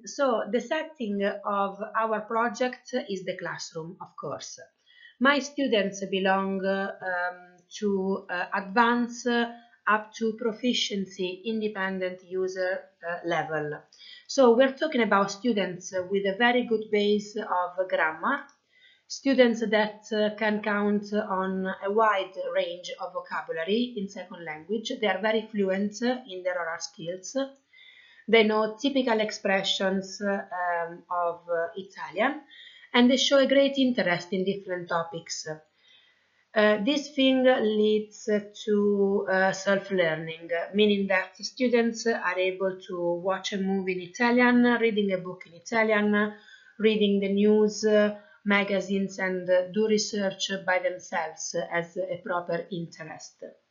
So the setting of our project is the classroom, of course. My students belong to advanced up to proficiency independent user level. So we're talking about students with a very good base of grammar, students that can count on a wide range of vocabulary in second language. They are very fluent in their oral skills. They know typical expressions of Italian, and they show a great interest in different topics. This thing leads to self-learning, meaning that students are able to watch a movie in Italian, reading a book in Italian, reading the news, magazines, and do research by themselves as a proper interest.